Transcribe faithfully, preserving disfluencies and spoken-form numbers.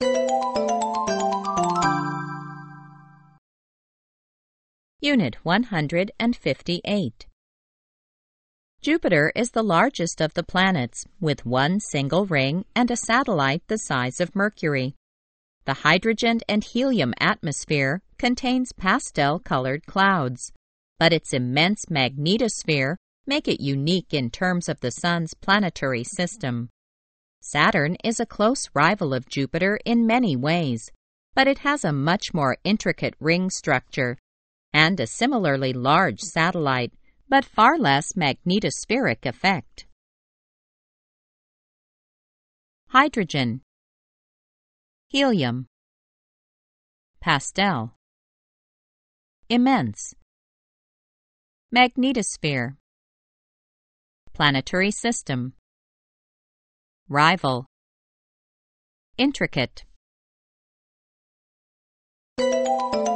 Unit one hundred fifty-eight. Jupiter is the largest of the planets, with one single ring and a satellite the size of Mercury. The hydrogen and helium atmosphere contains pastel-colored clouds, but its immense magnetosphere make it unique in terms of the Sun's planetary system. Saturn is a close rival of Jupiter in many ways, but it has a much more intricate ring structure and a similarly large satellite, but far less magnetospheric effect. Hydrogen, helium, pastel, immense, magnetosphere, planetary system, rival, intricate.